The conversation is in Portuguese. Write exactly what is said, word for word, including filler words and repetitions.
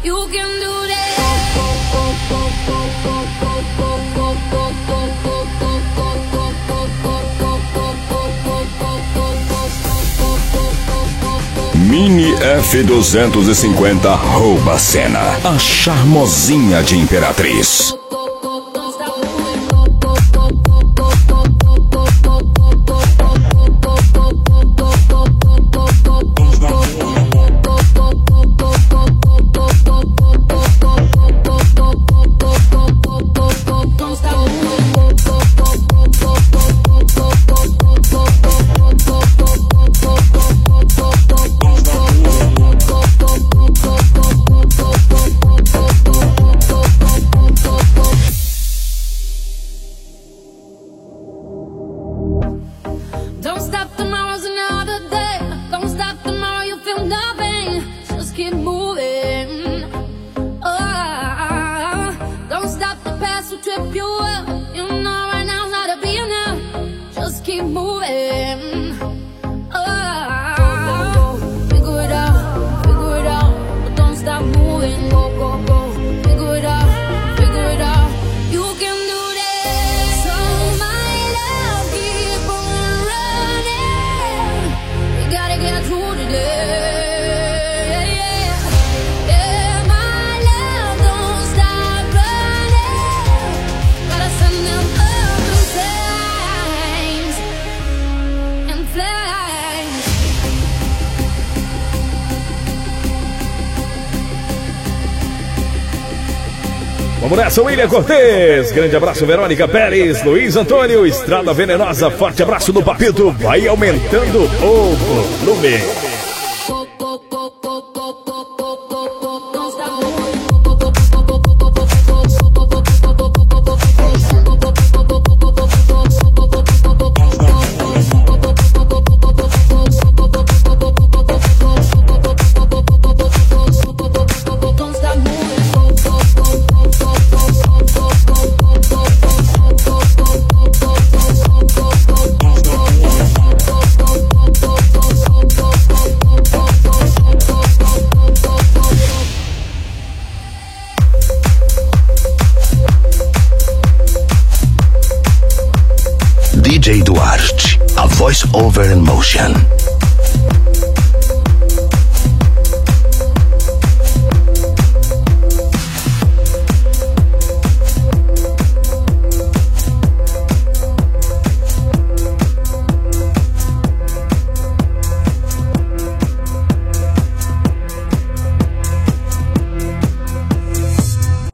You can do that. Mini F duzentos e cinquenta rouba a cena. A charmosinha de Imperatriz. Vamos nessa, William Cortez. Grande abraço, Verônica Pérez, Luiz Antônio, Estrada Venenosa. Forte abraço do Papito. Vai aumentando o volume. D J Duarte, a voice over in motion.